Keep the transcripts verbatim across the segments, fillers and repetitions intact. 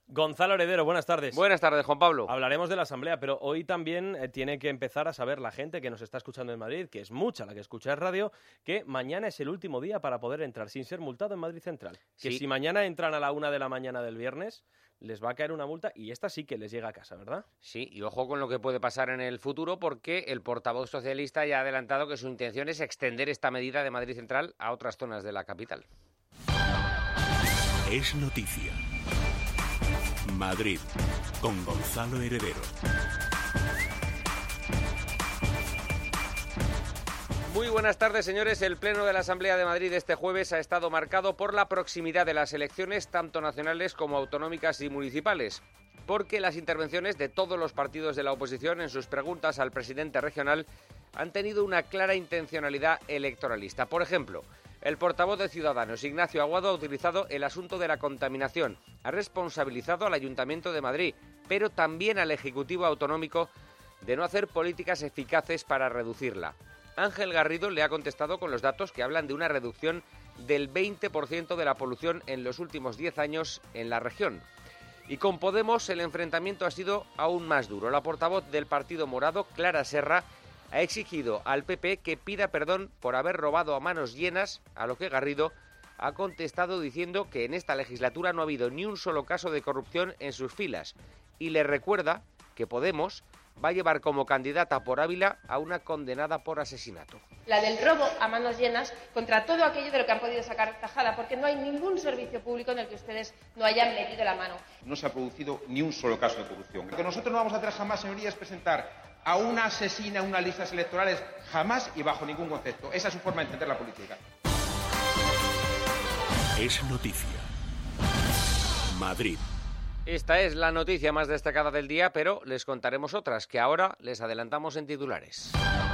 Gonzalo Heredero, buenas tardes. Buenas tardes, Juan Pablo. Hablaremos de la Asamblea, pero hoy también eh, tiene que empezar a saber la gente que nos está escuchando en Madrid, que es mucha la que escucha en radio, que mañana es el último día para poder entrar sin ser multado en Madrid Central. Que Sí. si mañana entran a la una de la mañana del viernes, les va a caer una multa y esta sí que les llega a casa, ¿verdad? Sí, y ojo con lo que puede pasar en el futuro, porque el portavoz socialista ya ha adelantado que su intención es extender esta medida de Madrid Central a otras zonas de la capital. Es noticia. Madrid, con Gonzalo Heredero. Muy buenas tardes, señores. El Pleno de la Asamblea de Madrid este jueves ha estado marcado por la proximidad de las elecciones, tanto nacionales como autonómicas y municipales, porque las intervenciones de todos los partidos de la oposición en sus preguntas al presidente regional han tenido una clara intencionalidad electoralista. Por ejemplo, el portavoz de Ciudadanos, Ignacio Aguado, ha utilizado el asunto de la contaminación. Ha responsabilizado al Ayuntamiento de Madrid, pero también al Ejecutivo Autonómico de no hacer políticas eficaces para reducirla. Ángel Garrido le ha contestado con los datos que hablan de una reducción del veinte por ciento de la polución en los últimos diez años en la región. Y con Podemos el enfrentamiento ha sido aún más duro. La portavoz del Partido Morado, Clara Serra, ha exigido al P P que pida perdón por haber robado a manos llenas, a lo que Garrido ha contestado diciendo que en esta legislatura no ha habido ni un solo caso de corrupción en sus filas. Y le recuerda que Podemos va a llevar como candidata por Ávila a una condenada por asesinato. La del robo a manos llenas contra todo aquello de lo que han podido sacar tajada, porque no hay ningún servicio público en el que ustedes no hayan metido la mano. No se ha producido ni un solo caso de corrupción. Lo que nosotros no vamos a hacer jamás, señorías, es presentar a una asesina en unas listas electorales, jamás y bajo ningún concepto. Esa es su forma de entender la política. Es noticia. Madrid. Esta es la noticia más destacada del día, pero les contaremos otras que ahora les adelantamos en titulares.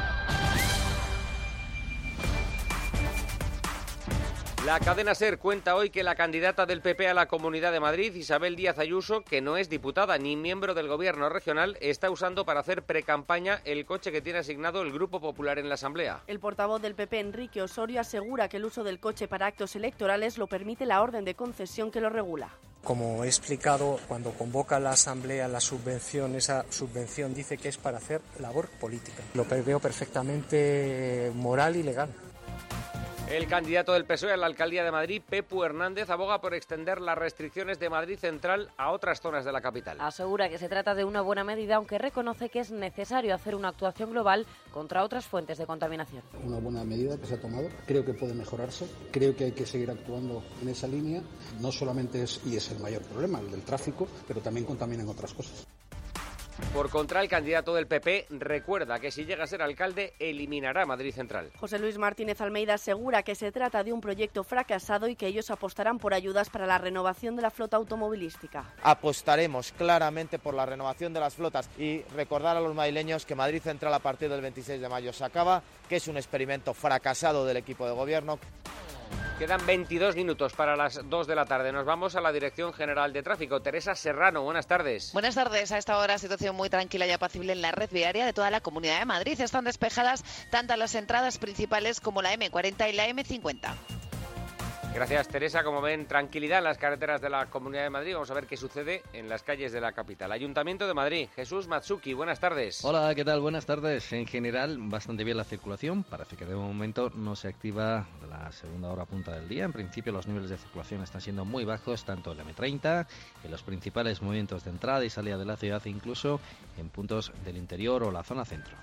La cadena SER cuenta hoy que la candidata del P P a la Comunidad de Madrid, Isabel Díaz Ayuso, que no es diputada ni miembro del gobierno regional, está usando para hacer precampaña el coche que tiene asignado el Grupo Popular en la Asamblea. El portavoz del P P, Enrique Osorio, asegura que el uso del coche para actos electorales lo permite la orden de concesión que lo regula. Como he explicado, cuando convoca la Asamblea la subvención, esa subvención dice que es para hacer labor política. Lo veo perfectamente moral y legal. El candidato del P S O E a la alcaldía de Madrid, Pepu Hernández, aboga por extender las restricciones de Madrid Central a otras zonas de la capital. Asegura que se trata de una buena medida, aunque reconoce que es necesario hacer una actuación global contra otras fuentes de contaminación. Una buena medida que se ha tomado, creo que puede mejorarse, creo que hay que seguir actuando en esa línea. No solamente es, y es el mayor problema, el del tráfico, pero también contaminan otras cosas. Por contra, el candidato del P P recuerda que si llega a ser alcalde, eliminará Madrid Central. José Luis Martínez Almeida asegura que se trata de un proyecto fracasado y que ellos apostarán por ayudas para la renovación de la flota automovilística. Apostaremos claramente por la renovación de las flotas y recordar a los madrileños que Madrid Central a partir del veintiséis de mayo se acaba, que es un experimento fracasado del equipo de gobierno. Quedan veintidós minutos para las dos de la tarde. Nos vamos a la Dirección General de Tráfico. Teresa Serrano, buenas tardes. Buenas tardes. A esta hora, situación muy tranquila y apacible en la red viaria de toda la Comunidad de Madrid. Están despejadas tanto las entradas principales como la eme cuarenta y la eme cincuenta. Gracias, Teresa. Como ven, tranquilidad en las carreteras de la Comunidad de Madrid. Vamos a ver qué sucede en las calles de la capital. Ayuntamiento de Madrid. Jesús Matsuki, buenas tardes. Hola, ¿qué tal? Buenas tardes. En general, bastante bien la circulación. Parece que de momento no se activa la segunda hora punta del día. En principio, los niveles de circulación están siendo muy bajos, tanto en la eme treinta, en los principales movimientos de entrada y salida de la ciudad, e incluso en puntos del interior o la zona centro.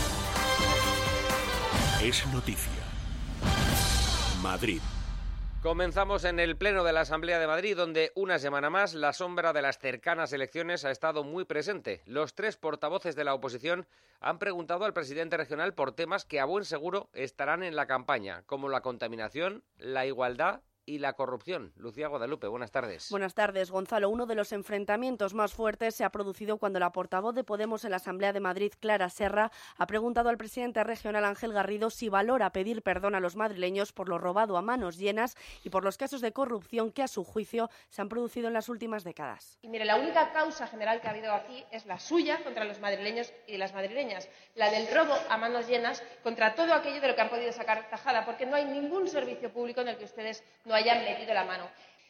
Es noticia. Madrid. Comenzamos en el Pleno de la Asamblea de Madrid, donde una semana más la sombra de las cercanas elecciones ha estado muy presente. Los tres portavoces de la oposición han preguntado al presidente regional por temas que a buen seguro estarán en la campaña, como la contaminación, la igualdad y la corrupción. Lucía Guadalupe, buenas tardes. Buenas tardes, Gonzalo. Uno de los enfrentamientos más fuertes se ha producido cuando la portavoz de Podemos en la Asamblea de Madrid, Clara Serra, ha preguntado al presidente regional Ángel Garrido si valora pedir perdón a los madrileños por lo robado a manos llenas y por los casos de corrupción que, a su juicio, se han producido en las últimas décadas. Y mire, la única causa general que ha habido aquí es la suya contra los madrileños y las madrileñas, la del robo a manos llenas contra todo aquello de lo que han podido sacar tajada, porque no hay ningún servicio público en el que ustedes no hayan metido la mano.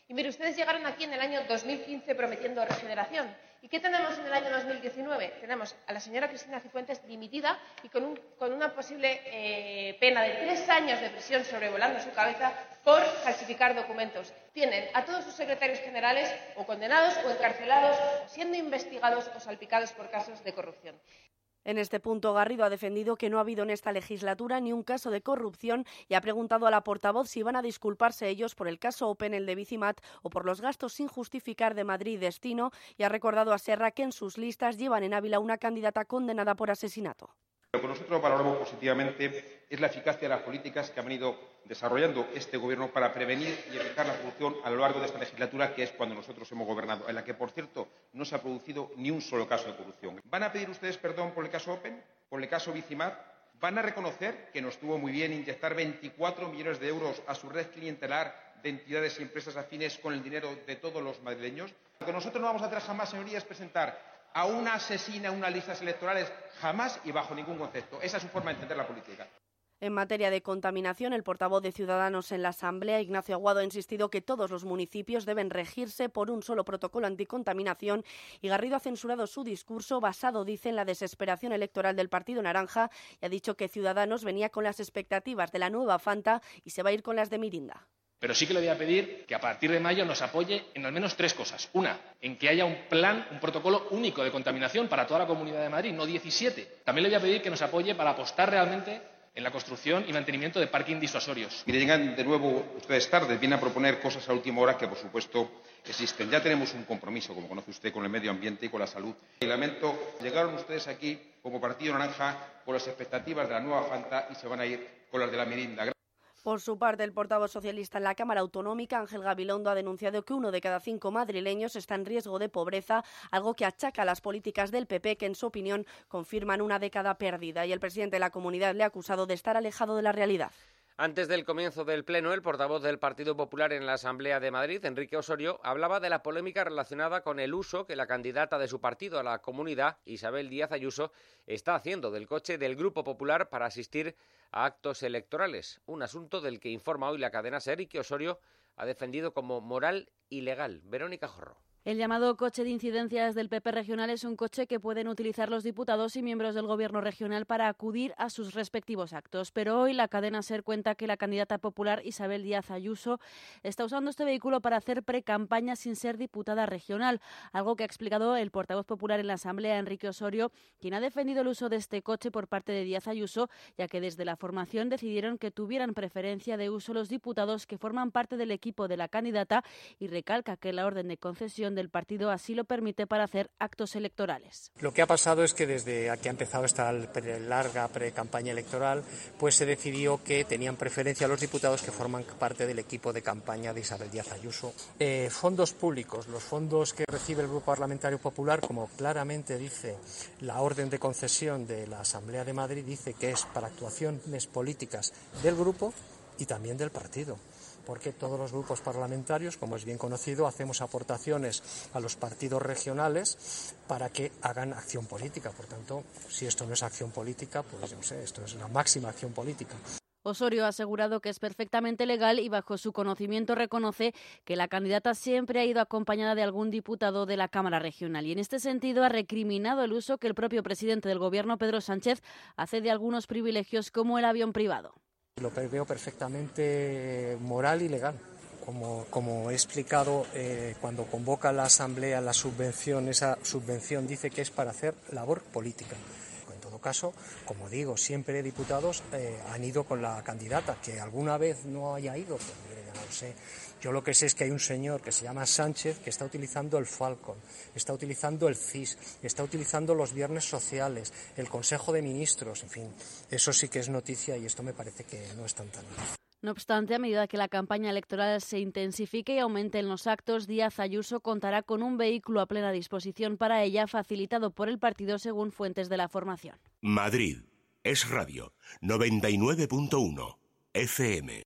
Y mire, ustedes llegaron aquí en el año dos mil quince prometiendo regeneración. ¿Y qué tenemos en el año dos mil diecinueve? Tenemos a la señora Cristina Cifuentes dimitida y con, un, con una posible eh, pena de tres años de prisión sobrevolando su cabeza por falsificar documentos. Tienen a todos sus secretarios generales o condenados o encarcelados, siendo investigados o salpicados por casos de corrupción. En este punto, Garrido ha defendido que no ha habido en esta legislatura ni un caso de corrupción y ha preguntado a la portavoz si van a disculparse ellos por el caso Open, el de Bicimat, o por los gastos sin justificar de Madrid Destino, y ha recordado a Serra que en sus listas llevan en Ávila una candidata condenada por asesinato. Lo que nosotros valoramos positivamente es la eficacia de las políticas que ha venido desarrollando este Gobierno para prevenir y evitar la corrupción a lo largo de esta legislatura, que es cuando nosotros hemos gobernado, en la que, por cierto, no se ha producido ni un solo caso de corrupción. ¿Van a pedir ustedes perdón por el caso Open, por el caso Bicimat? ¿Van a reconocer que no estuvo muy bien inyectar veinticuatro millones de euros a su red clientelar de entidades y empresas afines con el dinero de todos los madrileños? Lo que nosotros no vamos a hacer jamás, señoría, es presentar a una asesina unas listas electorales, jamás y bajo ningún concepto. Esa es su forma de entender la política. En materia de contaminación, el portavoz de Ciudadanos en la Asamblea, Ignacio Aguado, ha insistido que todos los municipios deben regirse por un solo protocolo anticontaminación y Garrido ha censurado su discurso basado, dice, en la desesperación electoral del Partido Naranja y ha dicho que Ciudadanos venía con las expectativas de la nueva Fanta y se va a ir con las de Mirinda. Pero sí que le voy a pedir que a partir de mayo nos apoye en al menos tres cosas. Una, en que haya un plan, un protocolo único de contaminación para toda la Comunidad de Madrid, no diecisiete. También le voy a pedir que nos apoye para apostar realmente en la construcción y mantenimiento de parking disuasorios. Mire, llegan de nuevo ustedes tarde, vienen a proponer cosas a última hora que, por supuesto, existen. Ya tenemos un compromiso, como conoce usted, con el medio ambiente y con la salud. Y lamento, llegaron ustedes aquí como Partido Naranja con las expectativas de la nueva Fanta y se van a ir con las de la Mirinda. Por su parte, el portavoz socialista en la Cámara Autonómica, Ángel Gabilondo, ha denunciado que uno de cada cinco madrileños está en riesgo de pobreza, algo que achaca a las políticas del P P, que en su opinión confirman una década perdida. Y el presidente de la comunidad le ha acusado de estar alejado de la realidad. Antes del comienzo del Pleno, el portavoz del Partido Popular en la Asamblea de Madrid, Enrique Osorio, hablaba de la polémica relacionada con el uso que la candidata de su partido a la comunidad, Isabel Díaz Ayuso, está haciendo del coche del Grupo Popular para asistir a actos electorales. Un asunto del que informa hoy la cadena SER y que Osorio ha defendido como moral y legal. Verónica Jorro. El llamado coche de incidencias del P P regional es un coche que pueden utilizar los diputados y miembros del Gobierno regional para acudir a sus respectivos actos. Pero hoy la cadena SER cuenta que la candidata popular Isabel Díaz Ayuso está usando este vehículo para hacer pre-campaña sin ser diputada regional, algo que ha explicado el portavoz popular en la Asamblea, Enrique Osorio, quien ha defendido el uso de este coche por parte de Díaz Ayuso, ya que desde la formación decidieron que tuvieran preferencia de uso los diputados que forman parte del equipo de la candidata y recalca que la orden de concesión del partido así lo permite para hacer actos electorales. Lo que ha pasado es que desde que ha empezado esta larga pre-campaña electoral, pues se decidió que tenían preferencia los diputados que forman parte del equipo de campaña de Isabel Díaz Ayuso. Eh, fondos públicos, los fondos que recibe el Grupo Parlamentario Popular, como claramente dice la orden de concesión de la Asamblea de Madrid, dice que es para actuaciones políticas del grupo y también del partido, porque todos los grupos parlamentarios, como es bien conocido, hacemos aportaciones a los partidos regionales para que hagan acción política. Por tanto, si esto no es acción política, pues yo no sé, esto es la máxima acción política. Osorio ha asegurado que es perfectamente legal y bajo su conocimiento reconoce que la candidata siempre ha ido acompañada de algún diputado de la Cámara Regional y en este sentido ha recriminado el uso que el propio presidente del Gobierno, Pedro Sánchez, hace de algunos privilegios como el avión privado. Lo veo perfectamente moral y legal. Como, como he explicado, eh, cuando convoca la Asamblea la subvención, esa subvención dice que es para hacer labor política. En todo caso, como digo, siempre diputados eh, han ido con la candidata. Que alguna vez no haya ido, pues mire, ya no lo sé. Yo lo que sé es que hay un señor que se llama Sánchez que está utilizando el Falcon, está utilizando el C I S, está utilizando los viernes sociales, el Consejo de Ministros, en fin, eso sí que es noticia y esto me parece que no es tanta noticia. No obstante, a medida que la campaña electoral se intensifique y aumenten los actos, Díaz Ayuso contará con un vehículo a plena disposición para ella, facilitado por el partido según fuentes de la formación. Madrid, Es Radio, noventa y nueve punto uno, F M.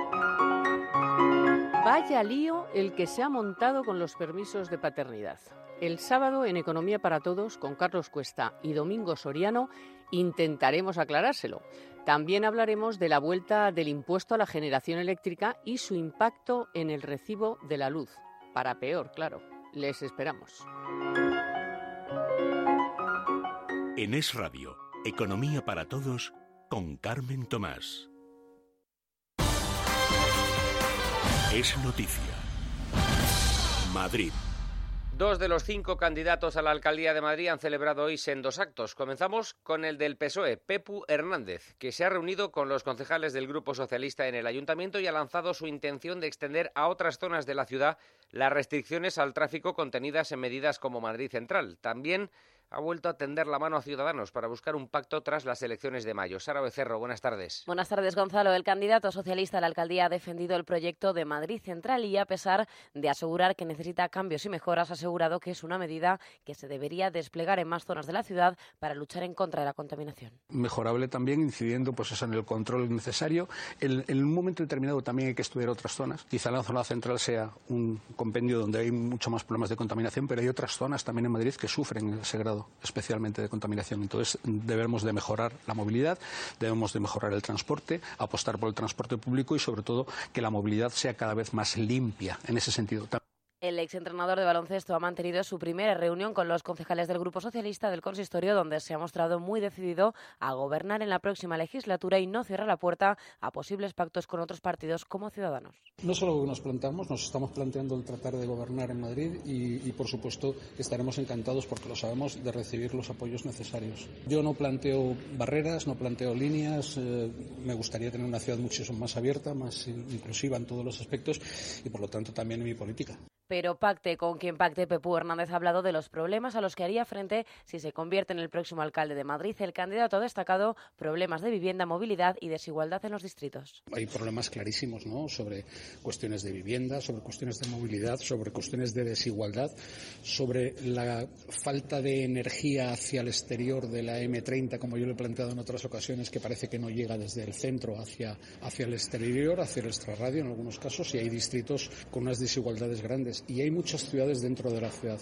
Vaya lío el que se ha montado con los permisos de paternidad. El sábado en Economía para Todos, con Carlos Cuesta y Domingo Soriano, intentaremos aclarárselo. También hablaremos de la vuelta del impuesto a la generación eléctrica y su impacto en el recibo de la luz. Para peor, claro. Les esperamos. En Es Radio, Economía para Todos, con Carmen Tomás. Es noticia. Madrid. Dos de los cinco candidatos a la alcaldía de Madrid han celebrado hoy sendos actos. Comenzamos con el del P S O E, Pepu Hernández, que se ha reunido con los concejales del Grupo Socialista en el Ayuntamiento y ha lanzado su intención de extender a otras zonas de la ciudad las restricciones al tráfico contenidas en medidas como Madrid Central. También ha vuelto a tender la mano a Ciudadanos para buscar un pacto tras las elecciones de mayo. Sara Becerro, buenas tardes. Buenas tardes, Gonzalo. El candidato socialista a la alcaldía ha defendido el proyecto de Madrid Central y, a pesar de asegurar que necesita cambios y mejoras, ha asegurado que es una medida que se debería desplegar en más zonas de la ciudad para luchar en contra de la contaminación. Mejorable también, incidiendo pues eso, en el control necesario. En, en un momento determinado también hay que estudiar otras zonas. Quizá la zona central sea un compendio donde hay mucho más problemas de contaminación, pero hay otras zonas también en Madrid que sufren ese grado especialmente de contaminación. Entonces debemos de mejorar la movilidad, debemos de mejorar el transporte, apostar por el transporte público y sobre todo que la movilidad sea cada vez más limpia en ese sentido. El exentrenador de baloncesto ha mantenido su primera reunión con los concejales del Grupo Socialista del Consistorio, donde se ha mostrado muy decidido a gobernar en la próxima legislatura y no cierra la puerta a posibles pactos con otros partidos como Ciudadanos. No solo nos planteamos, nos estamos planteando el tratar de gobernar en Madrid y, y por supuesto estaremos encantados, porque lo sabemos, de recibir los apoyos necesarios. Yo no planteo barreras, no planteo líneas, eh, me gustaría tener una ciudad mucho más abierta, más inclusiva en todos los aspectos y por lo tanto también en mi política. Pero pacte con quien pacte, Pepu Hernández ha hablado de los problemas a los que haría frente si se convierte en el próximo alcalde de Madrid. El candidato ha destacado problemas de vivienda, movilidad y desigualdad en los distritos. Hay problemas clarísimos, ¿no?, sobre cuestiones de vivienda, sobre cuestiones de movilidad, sobre cuestiones de desigualdad, sobre la falta de energía hacia el exterior de la eme treinta, como yo lo he planteado en otras ocasiones, que parece que no llega desde el centro hacia, hacia el exterior, hacia el extrarradio en algunos casos, y hay distritos con unas desigualdades grandes. Y hay muchas ciudades dentro de la ciudad.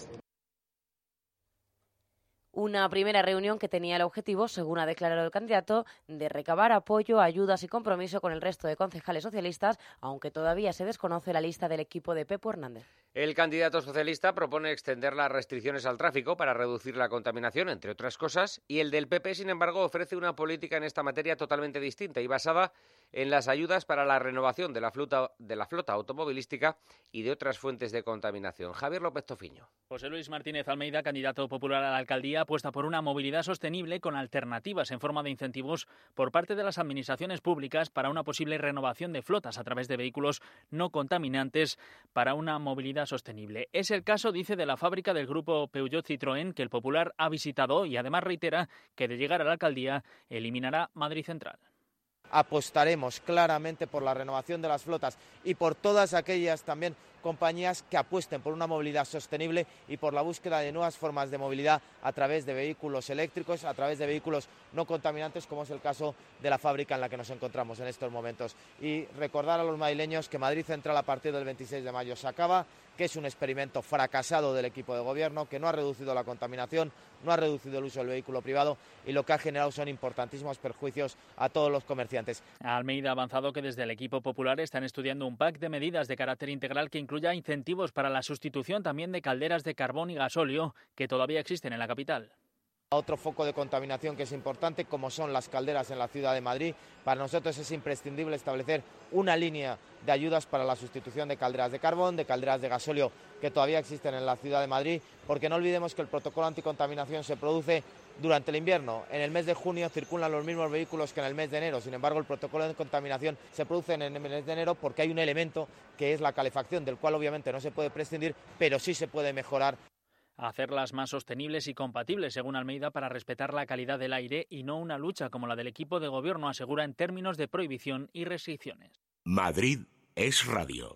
Una primera reunión que tenía el objetivo, según ha declarado el candidato, de recabar apoyo, ayudas y compromiso con el resto de concejales socialistas, aunque todavía se desconoce la lista del equipo de Pepu Hernández. El candidato socialista propone extender las restricciones al tráfico para reducir la contaminación, entre otras cosas, y el del P P, sin embargo, ofrece una política en esta materia totalmente distinta y basada en las ayudas para la renovación de la flota, de la flota automovilística y de otras fuentes de contaminación. Javier López Tofiño. José Luis Martínez Almeida, candidato popular a la alcaldía, apuesta por una movilidad sostenible con alternativas en forma de incentivos por parte de las administraciones públicas para una posible renovación de flotas a través de vehículos no contaminantes para una movilidad sostenible. Es el caso, dice, de la fábrica del grupo Peugeot Citroën, que el Popular ha visitado y además reitera que de llegar a la alcaldía eliminará Madrid Central. Apostaremos claramente por la renovación de las flotas y por todas aquellas también compañías que apuesten por una movilidad sostenible y por la búsqueda de nuevas formas de movilidad a través de vehículos eléctricos, a través de vehículos no contaminantes, como es el caso de la fábrica en la que nos encontramos en estos momentos. Y recordar a los madrileños que Madrid Central a partir del veintiséis de mayo se acaba, que es un experimento fracasado del equipo de gobierno, que no ha reducido la contaminación, no ha reducido el uso del vehículo privado y lo que ha generado son importantísimos perjuicios a todos los comerciantes. Almeida ha avanzado que desde el equipo popular están estudiando un pack de medidas de carácter integral que incluya incentivos para la sustitución también de calderas de carbón y gasóleo que todavía existen en la capital. Otro foco de contaminación que es importante, como son las calderas en la ciudad de Madrid. Para nosotros es imprescindible establecer una línea de ayudas para la sustitución de calderas de carbón, de calderas de gasóleo que todavía existen en la ciudad de Madrid, porque no olvidemos que el protocolo anticontaminación se produce durante el invierno. En el mes de junio circulan los mismos vehículos que en el mes de enero. Sin embargo, el protocolo de contaminación se produce en el mes de enero porque hay un elemento que es la calefacción, del cual obviamente no se puede prescindir, pero sí se puede mejorar. Hacerlas más sostenibles y compatibles, según Almeida, para respetar la calidad del aire y no una lucha como la del equipo de gobierno asegura en términos de prohibición y restricciones. Madrid es radio.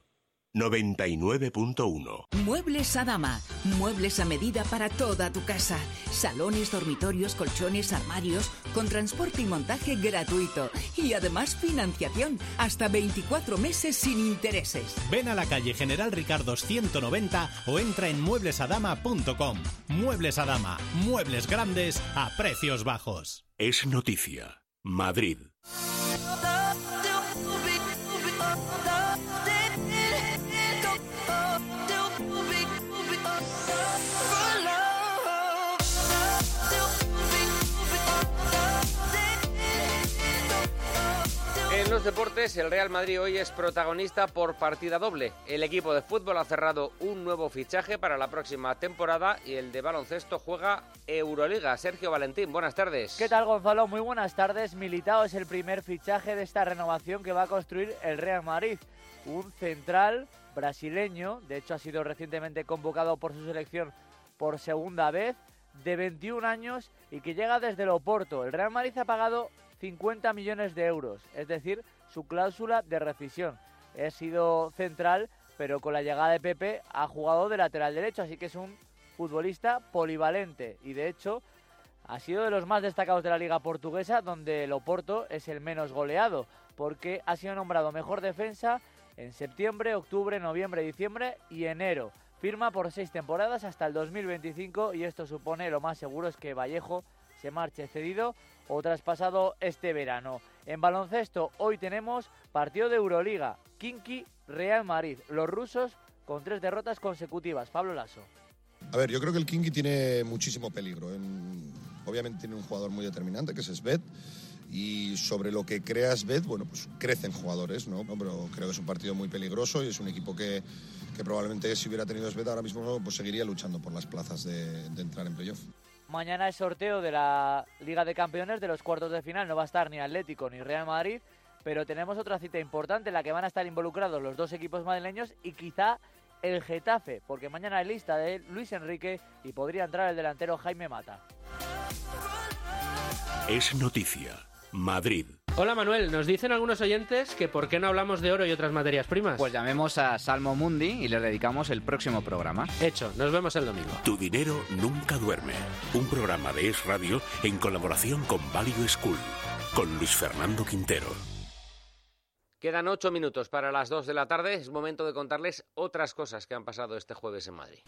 noventa y nueve punto uno. Muebles Adama. Muebles a medida para toda tu casa. Salones, dormitorios, colchones, armarios, con transporte y montaje gratuito. Y además financiación hasta veinticuatro meses sin intereses. Ven a la calle General Ricardo ciento noventa o entra en muebles adama punto com. Muebles Adama. Muebles grandes a precios bajos. Es noticia. Madrid. En los deportes, el Real Madrid hoy es protagonista por partida doble. El equipo de fútbol ha cerrado un nuevo fichaje para la próxima temporada y el de baloncesto juega Euroliga. Sergio Valentín, buenas tardes. ¿Qué tal, Gonzalo? Muy buenas tardes. Militao es el primer fichaje de esta renovación que va a construir el Real Madrid. Un central brasileño, de hecho ha sido recientemente convocado por su selección por segunda vez, de veintiún años y que llega desde el Oporto. El Real Madrid ha pagado cincuenta millones de euros, es decir, su cláusula de rescisión. Ha sido central, pero con la llegada de Pepe ha jugado de lateral derecho, así que es un futbolista polivalente y de hecho ha sido de los más destacados de la Liga Portuguesa, donde el Oporto es el menos goleado, porque ha sido nombrado mejor defensa en septiembre, octubre, noviembre, diciembre y enero. Firma por seis temporadas hasta el dos mil veinticinco y esto supone, lo más seguro es que Vallejo se marche cedido o traspasado este verano. En baloncesto hoy tenemos partido de Euroliga, Khimki Real Madrid, los rusos con tres derrotas consecutivas. Pablo Lasso. A ver, yo creo que el Khimki tiene muchísimo peligro. En, obviamente tiene un jugador muy determinante que es Sved y sobre lo que crea Sved, bueno, pues crecen jugadores, ¿no? Pero creo que es un partido muy peligroso y es un equipo que, que probablemente si hubiera tenido Sved ahora mismo pues seguiría luchando por las plazas de, de entrar en playoff. Mañana es sorteo de la Liga de Campeones de los cuartos de final. No va a estar ni Atlético ni Real Madrid, pero tenemos otra cita importante en la que van a estar involucrados los dos equipos madrileños y quizá el Getafe, porque mañana hay lista de Luis Enrique y podría entrar el delantero Jaime Mata. Es noticia. Madrid. Hola Manuel, nos dicen algunos oyentes que por qué no hablamos de oro y otras materias primas. Pues llamemos a Salmo Mundi y le dedicamos el próximo programa. Hecho, nos vemos el domingo. Tu dinero nunca duerme. Un programa de Es Radio en colaboración con Value School, con Luis Fernando Quintero. Quedan ocho minutos para las dos de la tarde. Es momento de contarles otras cosas que han pasado este jueves en Madrid.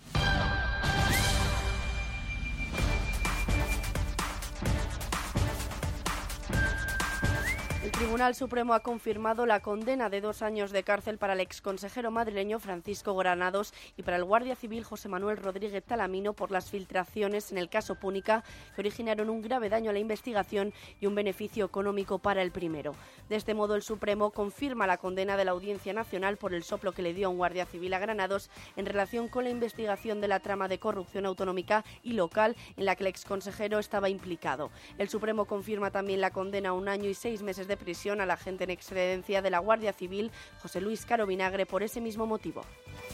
El Tribunal Supremo ha confirmado la condena de dos años de cárcel para el exconsejero madrileño Francisco Granados y para el guardia civil José Manuel Rodríguez Talamino por las filtraciones en el caso Púnica que originaron un grave daño a la investigación y un beneficio económico para el primero. De este modo, el Supremo confirma la condena de la Audiencia Nacional por el soplo que le dio a un guardia civil a Granados en relación con la investigación de la trama de corrupción autonómica y local en la que el exconsejero estaba implicado. El Supremo confirma también la condena a un año y seis meses de prisión al agente en excedencia de la Guardia Civil, José Luis Caro Vinagre, por ese mismo motivo.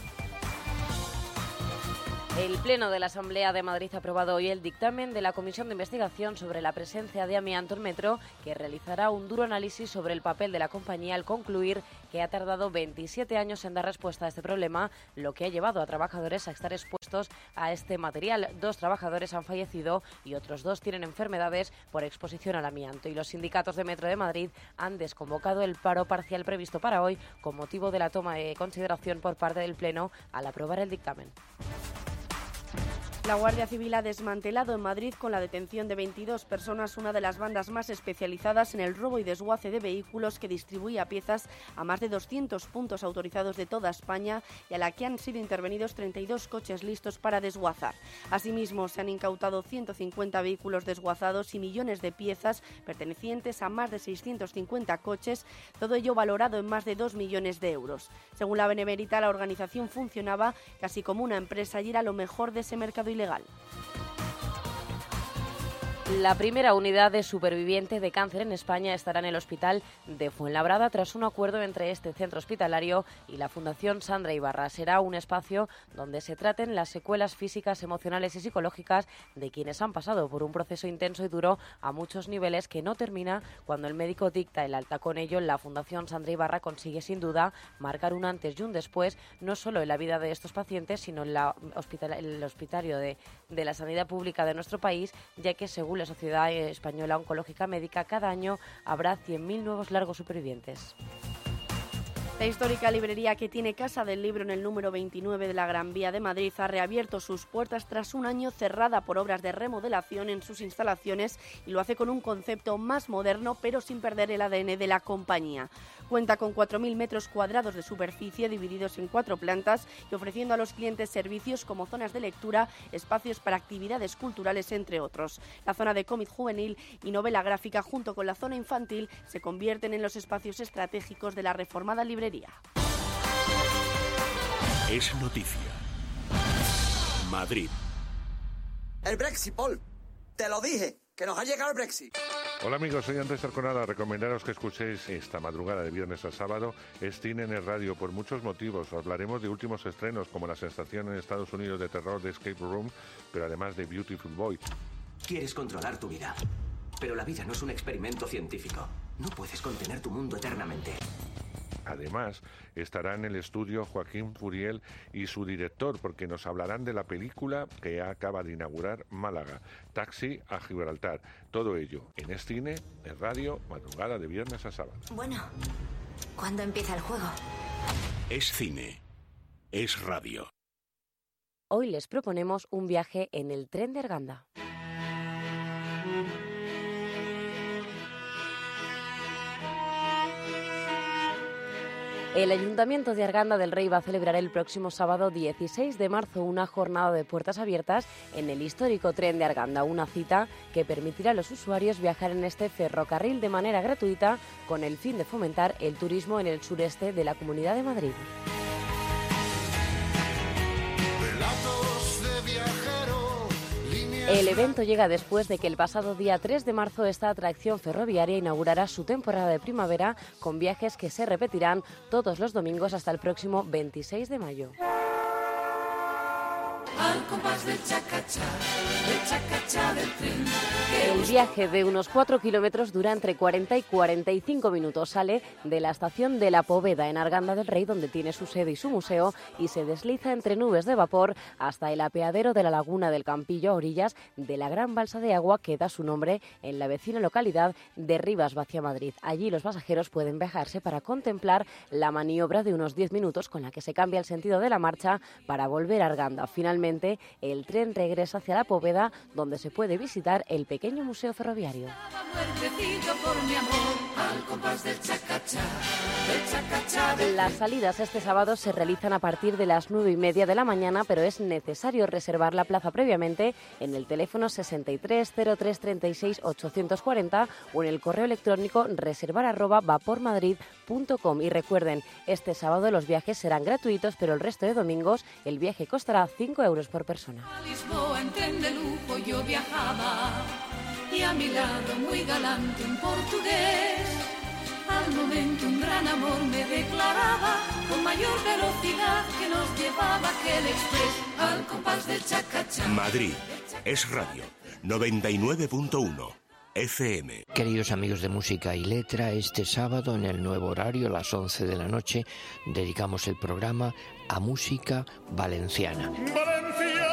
El Pleno de la Asamblea de Madrid ha aprobado hoy el dictamen de la Comisión de Investigación sobre la presencia de amianto en Metro, que realizará un duro análisis sobre el papel de la compañía al concluir que ha tardado veintisiete años en dar respuesta a este problema, lo que ha llevado a trabajadores a estar expuestos a este material. Dos trabajadores han fallecido y otros dos tienen enfermedades por exposición al amianto. Y los sindicatos de Metro de Madrid han desconvocado el paro parcial previsto para hoy con motivo de la toma de consideración por parte del Pleno al aprobar el dictamen. La Guardia Civil ha desmantelado en Madrid con la detención de veintidós personas una de las bandas más especializadas en el robo y desguace de vehículos que distribuía piezas a más de doscientos puntos autorizados de toda España y a la que han sido intervenidos treinta y dos coches listos para desguazar. Asimismo, se han incautado ciento cincuenta vehículos desguazados y millones de piezas pertenecientes a más de seiscientos cincuenta coches, todo ello valorado en más de dos millones de euros. Según la Benemérita, la organización funcionaba casi como una empresa y era lo mejor de ese mercado ilegal. La primera unidad de superviviente de cáncer en España estará en el Hospital de Fuenlabrada tras un acuerdo entre este centro hospitalario y la Fundación Sandra Ibarra. Será un espacio donde se traten las secuelas físicas, emocionales y psicológicas de quienes han pasado por un proceso intenso y duro a muchos niveles que no termina cuando el médico dicta el alta. Con ello, la Fundación Sandra Ibarra consigue sin duda marcar un antes y un después, no solo en la vida de estos pacientes, sino en la hospital, el hospitario de, de la sanidad pública de nuestro país, ya que según la Sociedad Española Oncológica Médica, cada año habrá cien mil nuevos largos supervivientes. La histórica librería que tiene Casa del Libro en el número veintinueve de la Gran Vía de Madrid ha reabierto sus puertas tras un año cerrada por obras de remodelación en sus instalaciones y lo hace con un concepto más moderno pero sin perder el A D N de la compañía. Cuenta con cuatro mil metros cuadrados de superficie divididos en cuatro plantas y ofreciendo a los clientes servicios como zonas de lectura, espacios para actividades culturales, entre otros. La zona de cómic juvenil y novela gráfica junto con la zona infantil se convierten en los espacios estratégicos de la reformada librería. Es noticia. Madrid. El Brexit, Paul. Te lo dije, que nos ha llegado el Brexit. Hola amigos, soy Andrés Arconada. Recomendaros que escuchéis esta madrugada de viernes a sábado Es Cine en el Radio por muchos motivos. Hablaremos de últimos estrenos como la sensación en Estados Unidos de terror de Escape Room, pero además de Beautiful Boy. Quieres controlar tu vida, pero la vida no es un experimento científico. No puedes contener tu mundo eternamente. Además, estará en el estudio Joaquín Furiel y su director, porque nos hablarán de la película que acaba de inaugurar Málaga, Taxi a Gibraltar. Todo ello en Es Cine, en Radio, madrugada de viernes a sábado. Bueno, ¿cuándo empieza el juego? Es Cine, es Radio. Hoy les proponemos un viaje en el tren de Arganda. El Ayuntamiento de Arganda del Rey va a celebrar el próximo sábado dieciséis de marzo una jornada de puertas abiertas en el histórico tren de Arganda, una cita que permitirá a los usuarios viajar en este ferrocarril de manera gratuita con el fin de fomentar el turismo en el sureste de la Comunidad de Madrid. El evento llega después de que el pasado día tres de marzo esta atracción ferroviaria inaugurará su temporada de primavera con viajes que se repetirán todos los domingos hasta el próximo veintiséis de mayo. Al compás del chacachá, del chacachá del tren. El viaje de unos cuatro kilómetros dura entre cuarenta y cuarenta y cinco minutos. Sale de la estación de La Poveda en Arganda del Rey, donde tiene su sede y su museo, y se desliza entre nubes de vapor hasta el apeadero de la Laguna del Campillo, a orillas de la gran balsa de agua que da su nombre en la vecina localidad de Rivas Vacia, Madrid. Allí los pasajeros pueden viajarse para contemplar la maniobra de unos diez minutos con la que se cambia el sentido de la marcha para volver a Arganda. Finalmente, el tren regresa hacia La Poveda, donde se puede visitar el pequeño museo ferroviario. Las salidas este sábado se realizan a partir de las nueve y media de la mañana, pero es necesario reservar la plaza previamente en el teléfono sesenta y tres cero tres treinta y seis ochocientos cuarenta o en el correo electrónico reservar arroba vapormadrid punto com. Y recuerden, este sábado los viajes serán gratuitos, pero el resto de domingos el viaje costará cinco euros por persona. A Lisboa en tren de lujo yo viajaba y a mi lado muy galante un portugués. Al momento un gran amor me declaraba con mayor velocidad que nos llevaba aquel express al compás del chacachá. Madrid, Es Radio, noventa y nueve punto uno F M. Queridos amigos de Música y Letra, este sábado en el nuevo horario, a las once de la noche, dedicamos el programa a música valenciana. ¡Valencia!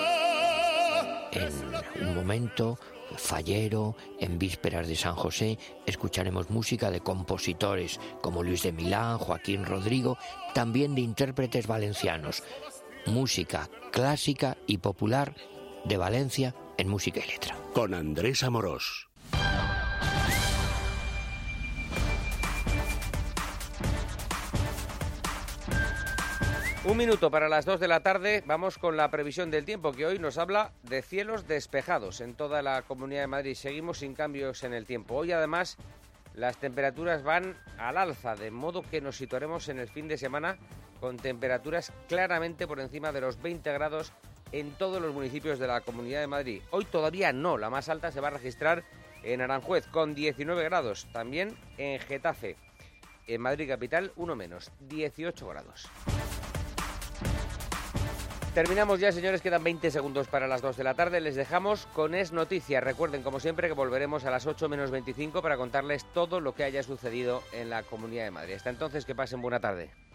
En un momento fallero, en vísperas de San José, escucharemos música de compositores como Luis de Milán, Joaquín Rodrigo, también de intérpretes valencianos. Música clásica y popular de Valencia en Música y Letra. Con Andrés Amorós. Un minuto para las dos de la tarde, vamos con la previsión del tiempo, que hoy nos habla de cielos despejados en toda la Comunidad de Madrid. Seguimos sin cambios en el tiempo. Hoy además las temperaturas van al alza, de modo que nos situaremos en el fin de semana con temperaturas claramente por encima de los veinte grados en todos los municipios de la Comunidad de Madrid. Hoy todavía no, la más alta se va a registrar en Aranjuez con diecinueve grados, también en Getafe. En Madrid capital, uno menos, dieciocho grados. Terminamos ya, señores, quedan veinte segundos para las dos de la tarde. Les dejamos con Es Noticias. Recuerden, como siempre, que volveremos a las ocho menos veinticinco para contarles todo lo que haya sucedido en la Comunidad de Madrid. Hasta entonces, que pasen buena tarde.